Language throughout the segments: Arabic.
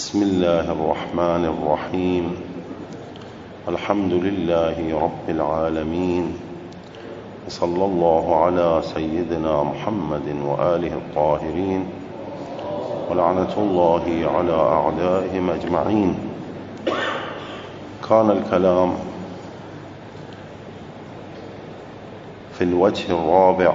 بسم الله الرحمن الرحيم. الحمد لله رب العالمين، وصلى الله على سيدنا محمد وآله الطاهرين، ولعنة الله على أعدائهم أجمعين. كان الكلام في الوجه الرابع،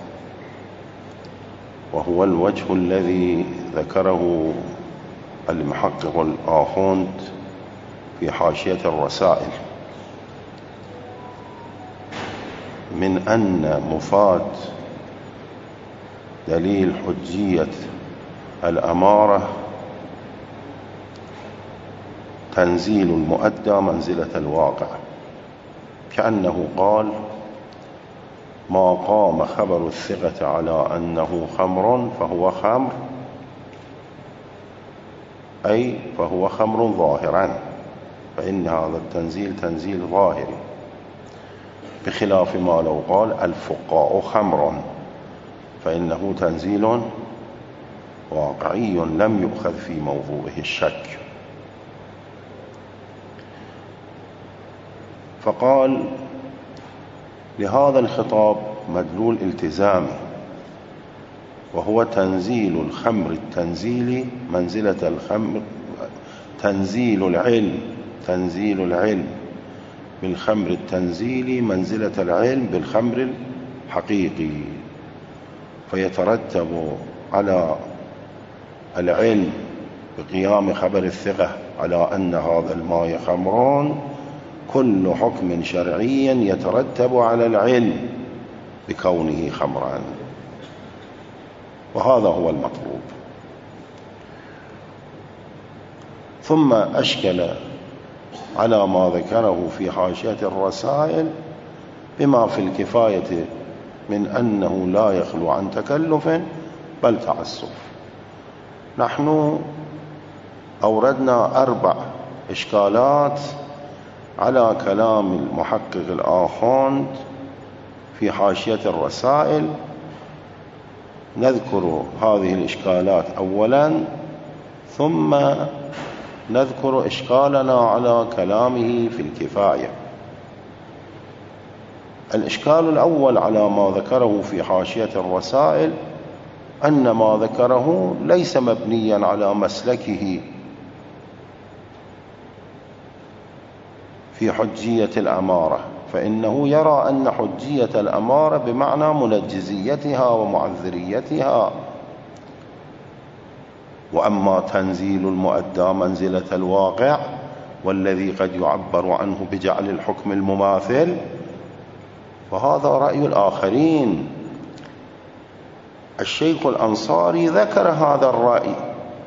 وهو الوجه الذي ذكره المحقق الآخوند في حاشية الرسائل، من أن مفاد دليل حجية الأمارة تنزيل المؤدى منزلة الواقع، كأنه قال: ما قام خبر الثقة على أنه خمر فهو خمر، أي فهو خمر ظاهرا، فإن هذا التنزيل تنزيل ظاهري، بخلاف ما لو قال الفقاء خمر، فإنه تنزيل واقعي لم يؤخذ في موضوعه الشك. فقال: لهذا الخطاب مدلول التزامي، وهو تنزيل الخمر التنزيلي منزلة الخمر، تنزيل العلم بالخمر التنزيلي منزلة العلم بالخمر الحقيقي، فيترتب على العلم بقيام خبر الثقة على أن هذا الماء خمر كل حكم شرعي يترتب على العلم بكونه خمرا، وهذا هو المطلوب. ثم أشكل على ما ذكره في حاشية الرسائل بما في الكفاية من أنه لا يخلو عن تكلف بل تعسف. نحن أوردنا 4 إشكالات على كلام المحقق الآخوند في حاشية الرسائل، نذكر هذه الإشكالات أولا، ثم نذكر إشكالنا على كلامه في الكفاية. الإشكال الأول على ما ذكره في حاشية الرسائل أن ما ذكره ليس مبنيا على مسلكه في حجية الأمارة، فإنه يرى أن حجية الأمارة بمعنى منجزيتها ومعذريتها، وأما تنزيل المؤدى منزلة الواقع والذي قد يعبر عنه بجعل الحكم المماثل فهذا رأي الآخرين. الشيخ الأنصاري ذكر هذا الرأي،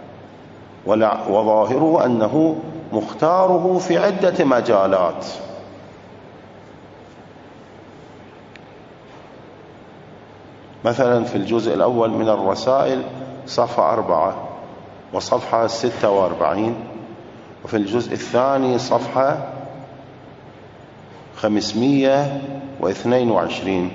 وظاهره أنه مختاره في عدة مجالات. مثلا في الجزء الأول من الرسائل صفحة 4 وصفحة 46، وفي الجزء الثاني صفحة 522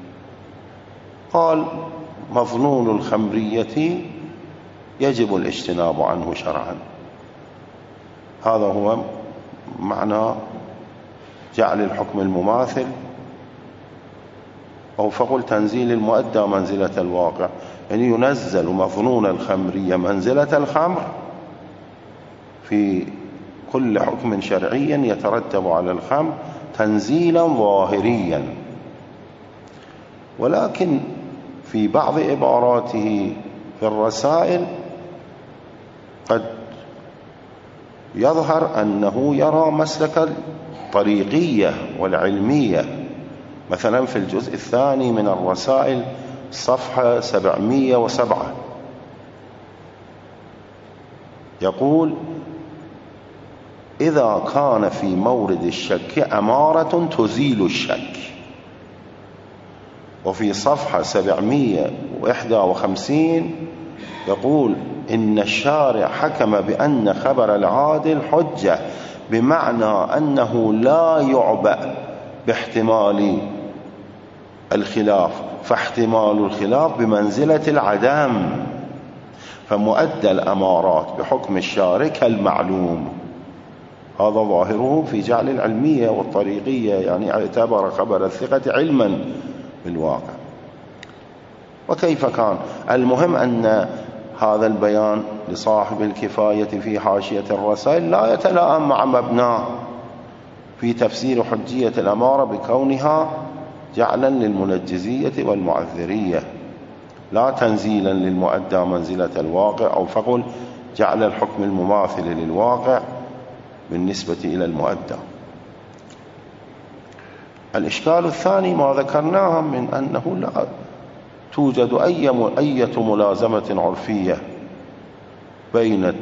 قال: مظنون الخمرية يجب الاجتناب عنه شرعا. هذا هو معنى جعل الحكم المماثل، أو فقل تنزيل المؤدى منزلة الواقع، يعني ينزل مظنون الخمرية منزلة الخمر في كل حكم شرعي يترتب على الخمر تنزيلا ظاهريا. ولكن في بعض عباراته في الرسائل قد يظهر أنه يرى مسلك الطريقية والعلمية. مثلا في الجزء الثاني من الرسائل صفحة 707 يقول: إذا كان في مورد الشك أمارة تزيل الشك. وفي صفحة 751 يقول: إن الشارع حكم بأن خبر العادل حجة، بمعنى أنه لا يعبأ باحتمال الخلاف، فاحتمال الخلاف بمنزلة العدم، فمؤدى الأمارات بحكم الشارع كالمعلوم. هذا ظاهره في جعل العلمية والطريقية، يعني اعتبر خبر الثقة علما بالواقع. وكيف كان؟ المهم أن هذا البيان لصاحب الكفاية في حاشية الرسائل لا يتلائم مع مبناه في تفسير حجية الأمارة بكونها جعلا للمنجزية والمعذرية لا تنزيلا للمؤدى منزلة الواقع، أو فقل جعل الحكم المماثل للواقع بالنسبة إلى المؤدى. الإشكال الثاني ما ذكرناه من أنه لا توجد أي ملازمة عرفية بين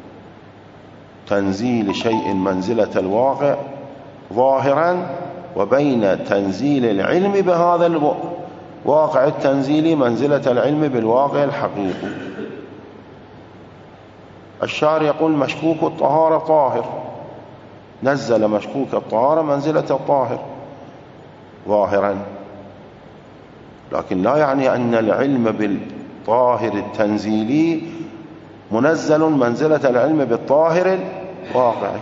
تنزيل شيء منزلة الواقع ظاهرا وبين تنزيل العلم بهذا الواقع التنزيلي منزلة العلم بالواقع الحقيقي. الشارع يقول مشكوك الطهارة طاهر، نزل مشكوك الطهارة منزلة الطاهر ظاهرا، لكن لا يعني أن العلم بالطاهر التنزيلي منزل منزلة العلم بالطاهر الواقعي.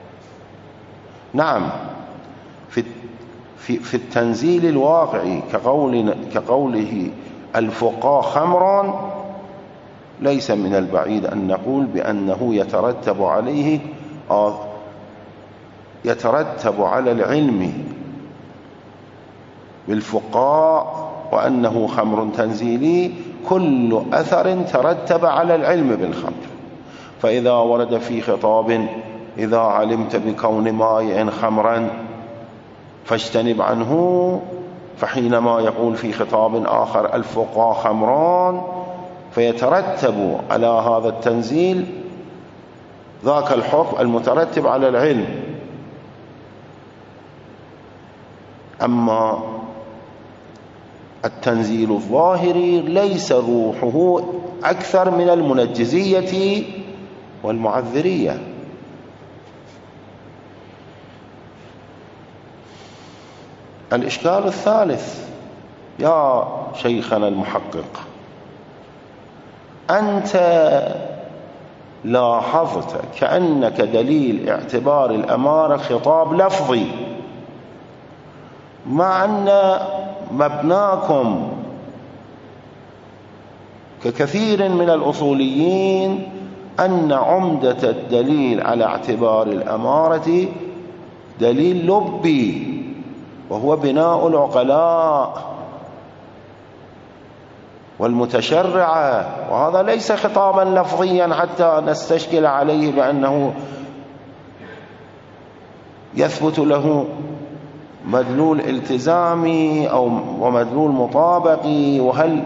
نعم، في التنزيل الواقعي كقوله الفقاء خمرا، ليس من البعيد أن نقول بأنه يترتب على العلم بالفقاء وأنه خمر تنزيلي كل أثر ترتب على العلم بالخمر. فإذا ورد في خطاب إذا علمت بكون ماء خمرا فاجتنب عنه، فحينما يقول في خطاب آخر الفقاء خمران فيترتب على هذا التنزيل ذاك الحكم المترتب على العلم. أما التنزيل الظاهري ليس روحه أكثر من المنجزية والمعذرية. الإشكال الثالث يا شيخنا المحقق، أنت لاحظت كأنك دليل اعتبار الأمارة خطاب لفظي، مع أن مبناكم ككثير من الأصوليين أن عمدة الدليل على اعتبار الأمارة دليل لبي، وهو بناء العقلاء والمتشرعة، وهذا ليس خطابا لفظيا حتى نستشكل عليه بأنه يثبت له مدلول التزامي أو ومدلول مطابقي، وهل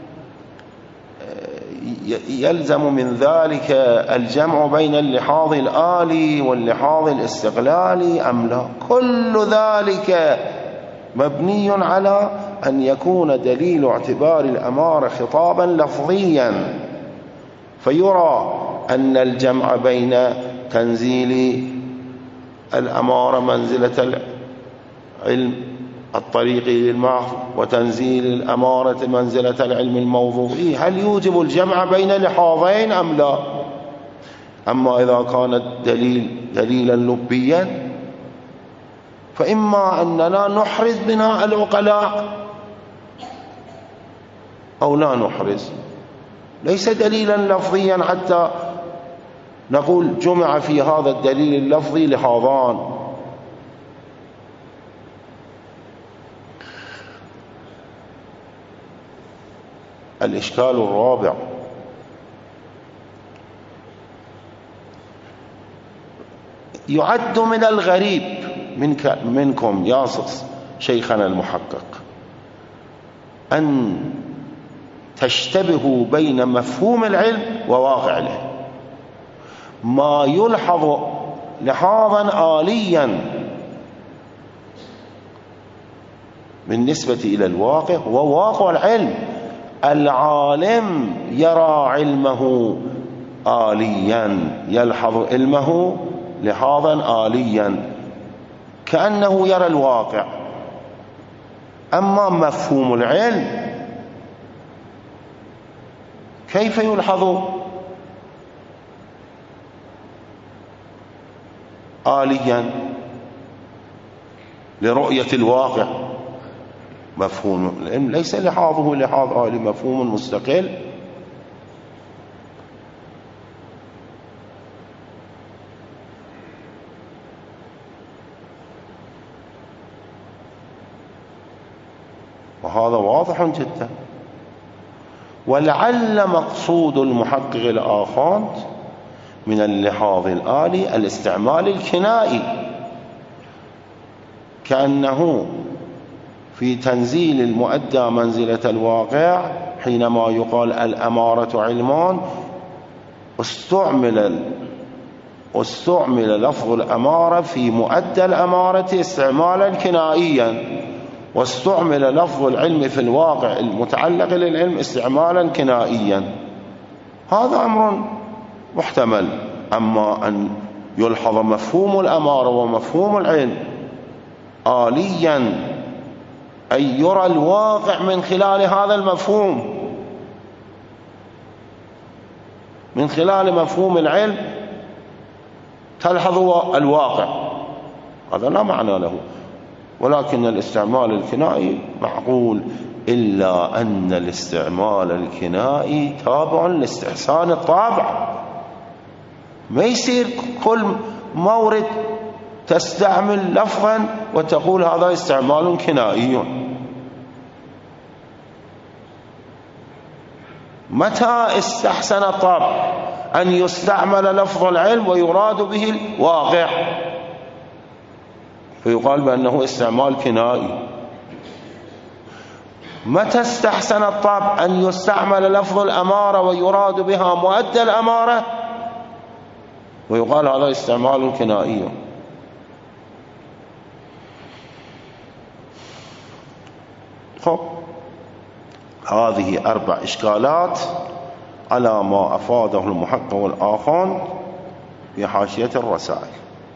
يلزم من ذلك الجمع بين اللحاظ الآلي واللحاظ الاستقلالي أم لا. كل ذلك مبني على أن يكون دليل اعتبار الأمارة خطابا لفظيا، فيرى أن الجمع بين تنزيل الأمارة منزلة العلم الطريقي للمحض وتنزيل الأمارة منزلة العلم الموضوعي هل يوجب الجمع بين لحاظين أم لا. أما إذا كان الدليل دليلا لبيا فإما أننا نحرز بناء العقلاء أو لا نحرز، ليس دليلا لفظيا حتى نقول جمع في هذا الدليل اللفظي لحاظان. الإشكال الرابع يعد من الغريب منكم يا شيخنا المحقق أن تشتبهوا بين مفهوم العلم وواقع العلم، ما يلحظ لحاظا آليا بالنسبة إلى الواقع وواقع العلم. العالم يرى علمه آليا، يلحظ علمه لحاظا آليا كأنه يرى الواقع. أما مفهوم العلم كيف يلحظ آليا لرؤية الواقع. مفهوم العلم ليس لحاظه لحاظ آلي، مفهوم مستقل. وهذا واضح جدا. ولعل مقصود المحقق الآخوند من اللحاظ الآلي الاستعمال الكنائي، كأنه في تنزيل المؤدى منزلة الواقع حينما يقال الأمارة علمان استعمل لفظ الأمارة في مؤدى الأمارة استعمالا كنائيا، واستعمل لفظ العلم في الواقع المتعلق للعلم استعمالا كنائيا. هذا أمر محتمل. أما أن يلحظ مفهوم الأمارة ومفهوم العلم آليا، أي يرى الواقع من خلال هذا المفهوم، من خلال مفهوم العلم تلحظ الواقع، هذا لا معنى له. ولكن الاستعمال الكنائي معقول، إلا أن الاستعمال الكنائي تابع لاستحسان الطابع. ما يصير كل مورد تستعمل لفظا وتقول هذا استعمال كنائي. متى استحسن الطابع أن يستعمل لفظ العلم ويراد به الواقع فيقال بأنه استعمال كنائي؟ متى استحسن الطابع أن يستعمل لفظ الأمارة ويراد بها مؤدى الأمارة ويقال هذا استعمال كنائي؟ هذه 4 إشكالات على ما أفاده المحقق الآخوند في حاشية الرسائل.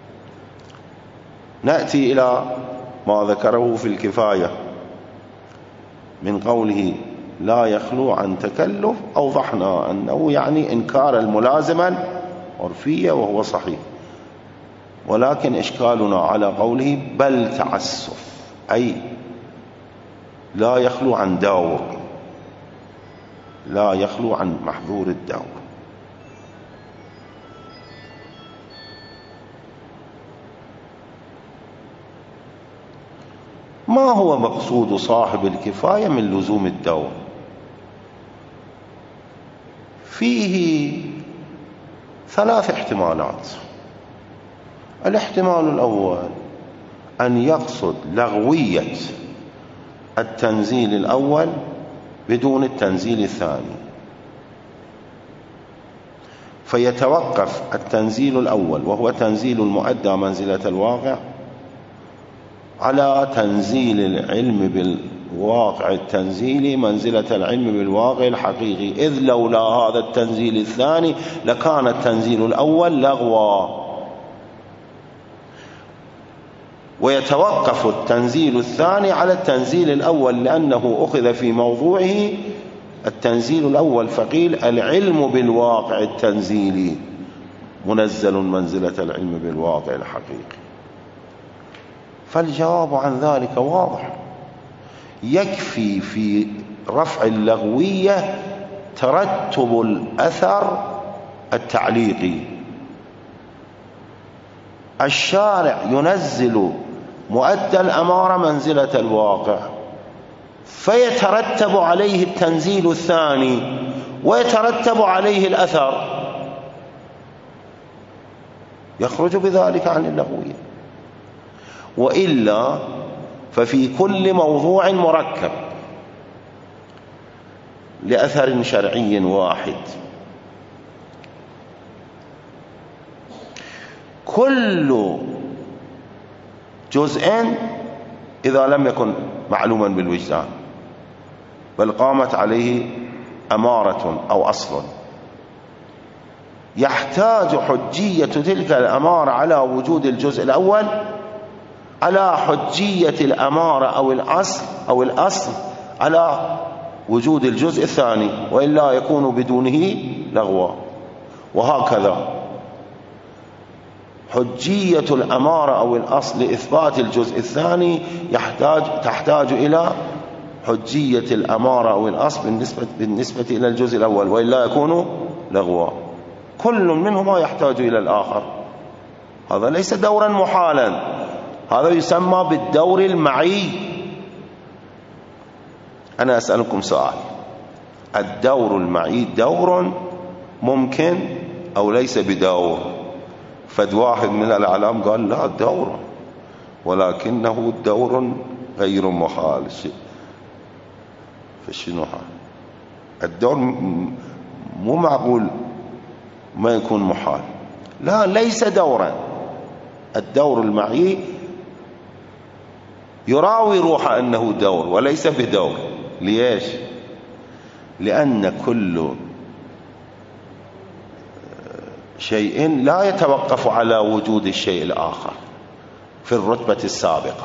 نأتي إلى ما ذكره في الكفاية من قوله لا يخلو عن تكلف. أوضحنا أنه يعني إنكار الملازمة العرفية، وهو صحيح، ولكن إشكالنا على قوله بل تعسف، أي لا يخلو عن دور، لا يخلو عن محظور الدور. ما هو مقصود صاحب الكفاية من لزوم الدور؟ فيه 3 احتمالات. الاحتمال الأول أن يقصد لغوية التنزيل الأول بدون التنزيل الثاني، فيتوقف التنزيل الأول وهو تنزيل المؤدى منزلة الواقع على تنزيل العلم بالواقع التنزيلي منزلة العلم بالواقع الحقيقي، إذ لولا هذا التنزيل الثاني لكان التنزيل الأول لغوا. ويتوقف التنزيل الثاني على التنزيل الأول لأنه أخذ في موضوعه التنزيل الأول، فقيل العلم بالواقع التنزيلي منزل منزلة العلم بالواقع الحقيقي. فالجواب عن ذلك واضح. يكفي في رفع اللغوية ترتب الأثر التعليقي. الشارع ينزل مؤدى الأمارة منزلة الواقع، فيترتب عليه التنزيل الثاني ويترتب عليه الأثر، يخرج بذلك عن اللغوية. وإلا ففي كل موضوع مركب لأثر شرعي واحد كل جزء إذا لم يكن معلوما بالوجدان بل قامت عليه أمارة أو أصل، يحتاج حجية تلك الأمارة على وجود الجزء الأول على حجية الأمارة أو الأصل على وجود الجزء الثاني، وإلا يكون بدونه لغوا. وهكذا حجية الأمارة أو الأصل لإثبات الجزء الثاني تحتاج إلى حجية الأمارة أو الأصل بالنسبة إلى الجزء الأول، وإلا يكون لغوا. كل منهما يحتاج إلى الآخر. هذا ليس دورا محالا، هذا يسمى بالدور المعي. أنا أسألكم سؤال: الدور المعي دور ممكن أو ليس بدور؟ فد واحد من الأعلام قال لا دور، ولكنه دور غير محال. فشنو هذا؟ الدور مو معقول ما يكون محال. لا، ليس دورا. الدور المعي يراوي روح أنه دور وليس بدور. ليش؟ لأن كل شيء لا يتوقف على وجود الشيء الآخر في الرتبة السابقة،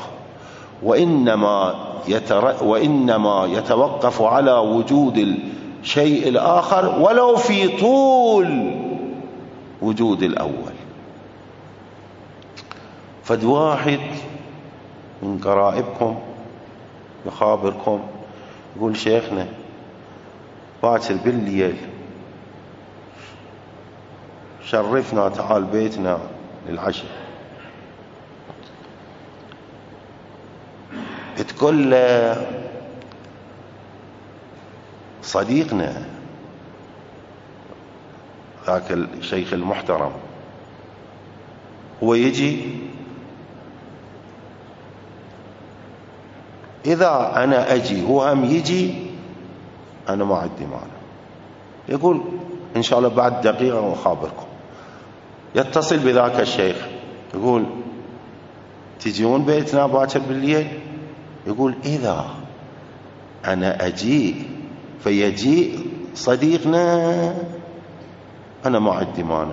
وإنما يتوقف على وجود الشيء الآخر ولو في طول وجود الأول. فد واحد من قرائبكم يخابركم يقول شيخنا باكر بالليل شرفنا، تعال بيتنا للعشاء. تقول له صديقنا ذاك الشيخ المحترم هو يجي، إذا أنا أجي هو هم يجي أنا ما عندي مانع. يقول إن شاء الله بعد دقيقة أخابركم. يتصل بذاك الشيخ يقول تجيون بيتنا باكر بالليل؟ يقول إذا أنا أجي فيجي صديقنا أنا ما عندي مانع.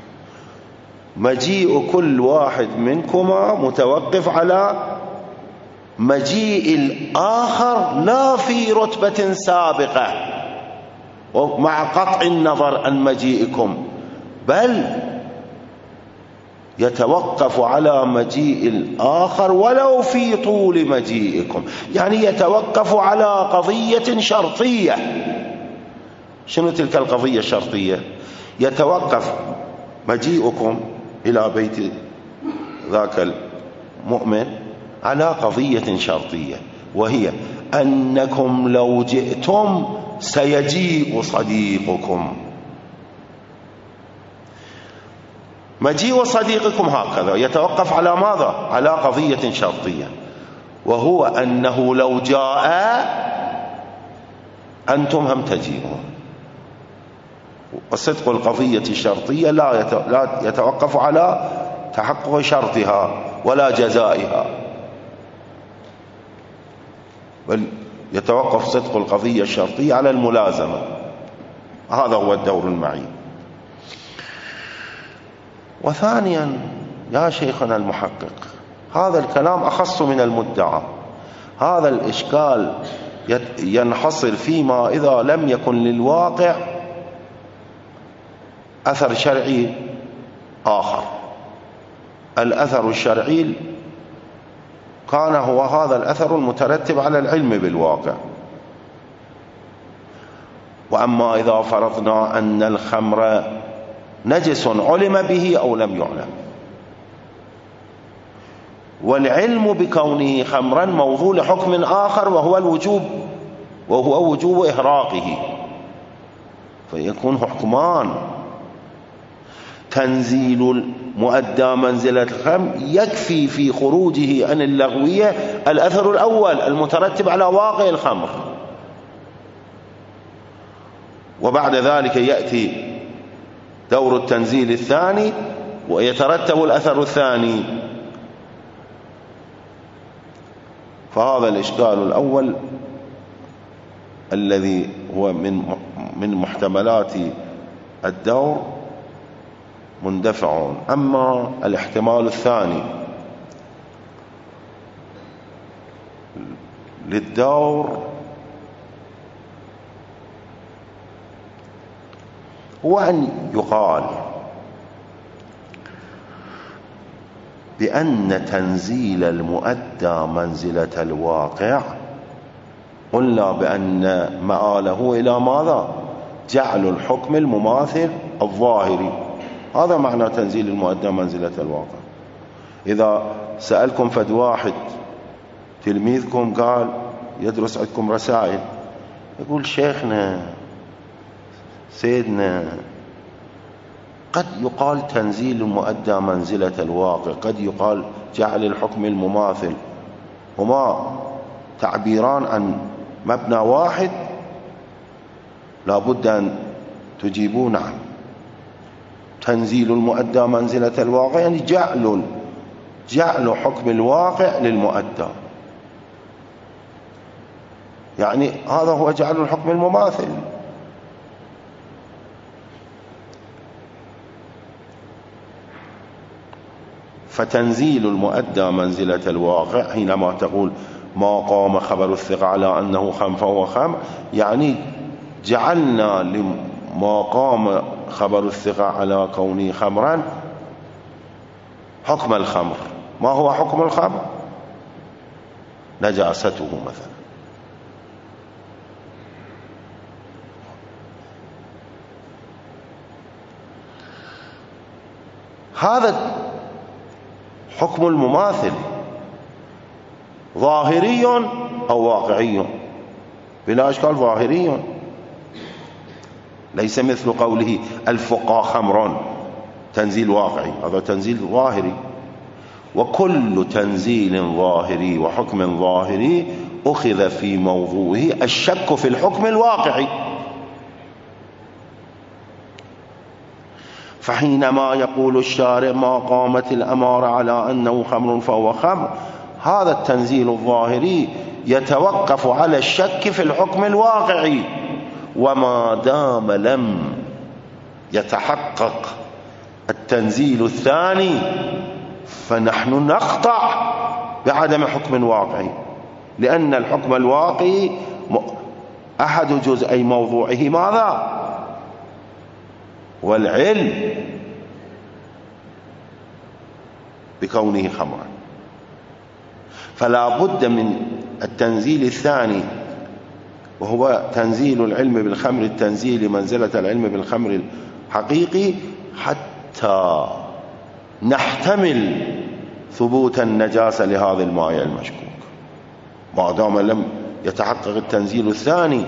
مجيء كل واحد منكما متوقف على مجيء الآخر، لا في رتبة سابقة ومع قطع النظر عن مجيئكم، بل يتوقف على مجيء الآخر ولو في طول مجيئكم. يعني يتوقف على قضية شرطية. شنو تلك القضية الشرطية؟ يتوقف مجيئكم إلى بيت ذاك المؤمن على قضية شرطية، وهي أنكم لو جئتم سيجيء صديقكم. مجيء صديقكم هكذا يتوقف على ماذا؟ على قضية شرطية، وهو أنه لو جاء أنتم هم تجيئون. وصدق القضية الشرطية لا يتوقف على تحقق شرطها ولا جزائها، بل يتوقف صدق القضية الشرطية على الملازمة. هذا هو الدور المعي. وثانيا يا شيخنا المحقق، هذا الكلام أخص من المدعى. هذا الإشكال ينحصر فيما إذا لم يكن للواقع أثر شرعي آخر. الأثر الشرعي كان هو هذا الأثر المترتب على العلم بالواقع. وأما إذا فرضنا أن الخمر نجس علم به أو لم يعلم، والعلم بكونه خمرا موضوع لحكم آخر وهو وجوب إحراقه، فيكون حكمان. تنزيل المؤدى منزلة الخمر يكفي في خروجه عن اللغوية الأثر الأول المترتب على واقع الخمر، وبعد ذلك يأتي دور التنزيل الثاني ويترتب الأثر الثاني. فهذا الإشكال الأول الذي هو من محتملات الدور مندفع. أما الاحتمال الثاني للدور هو أن يقال بأن تنزيل المؤدى منزلة الواقع، قلنا بأن مآله إلى ماذا؟ جعل الحكم المماثل الظاهري. هذا معنى تنزيل المؤدى منزلة الواقع. إذا سألكم فد واحد تلميذكم قال يدرس عندكم رسائل، يقول شيخنا سيدنا قد يقال تنزيل المؤدى منزلة الواقع، قد يقال جعل الحكم المماثل، هما تعبيران عن مبنى واحد، لا بد أن تجيبون نعم. تنزيل المؤدى منزلة الواقع يعني جعل حكم الواقع للمؤدى، يعني هذا هو جعل الحكم المماثل. فتنزيل المؤدى منزلة الواقع حينما تقول ما قام خبر الثقة على أنه خمر فهو خمر، يعني جعلنا لما قام خبر الثقة على كونه خمرا حكم الخمر. ما هو حكم الخمر؟ نجاسته مثلا. هذا حكم المماثل ظاهري أو واقعي؟ بلا إشكال ظاهري، ليس مثل قوله الفقه خمر، تنزيل واقعي، هذا تنزيل ظاهري. وكل تنزيل ظاهري وحكم ظاهري أخذ في موضوعه الشك في الحكم الواقعي. فحينما يقول الشارع ما قامت الأمارة على أنه خمر فهو خمر، هذا التنزيل الظاهري يتوقف على الشك في الحكم الواقعي، وما دام لم يتحقق التنزيل الثاني فنحن نقطع بعدم حكم واقعي، لأن الحكم الواقعي أحد جزئي موضوعه ماذا؟ والعلم بكونه خمرا. فلا بد من التنزيل الثاني، وهو تنزيل العلم بالخمر التنزيل منزلة العلم بالخمر الحقيقي، حتى نحتمل ثبوت النجاسة لهذا الماء المشكوك. ما دام لم يتحقق التنزيل الثاني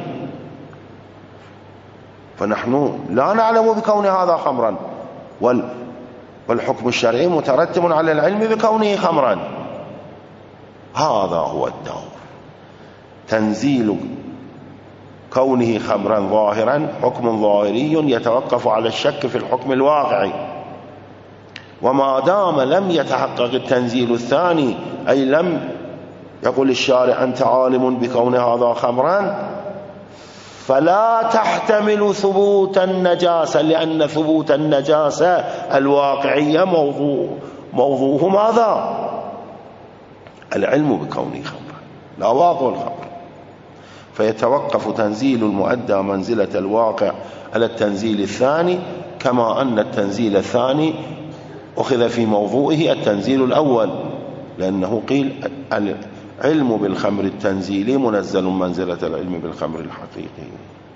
فنحن لا نعلم بكون هذا خمرا، والحكم الشرعي مترتب على العلم بكونه خمرا. هذا هو الدور، تنزيل كونه خمرا ظاهرا حكم ظاهري يتوقف على الشك في الحكم الواقعي. وما دام لم يتحقق التنزيل الثاني، أي لم يقول الشارع أنت عالم بكون هذا خمرا، فلا تحتمل ثبوت النجاسة، لأن ثبوت النجاسة الواقعية موضوعه ماذا؟ العلم بكونه خمرا، لا واقع الخمر. فيتوقف تنزيل المؤدى منزلة الواقع على التنزيل الثاني، كما أن التنزيل الثاني أخذ في موضوعه التنزيل الأول، لأنه قيل العلم بالخمر التنزيلي منزل منزلة العلم بالخمر الحقيقي.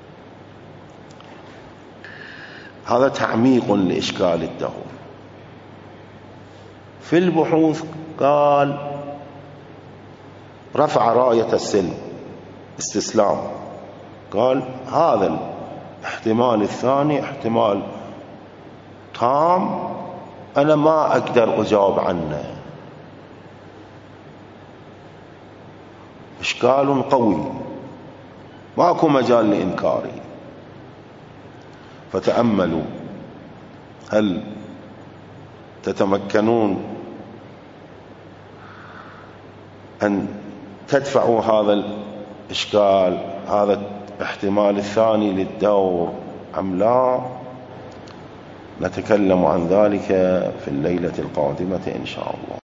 هذا تعميق لإشكال الدور. في البحوث قال رفع راية السلم استسلام، قال هذا الاحتمال الثاني احتمال تام، أنا ما أقدر أجاوب عنه، إشكال قوي ماكو مجال لإنكاره. فتأملوا هل تتمكنون أن تدفعوا هذا الإشكال، هذا الاحتمال الثاني للدور أم لا؟ نتكلم عن ذلك في الليلة القادمة إن شاء الله.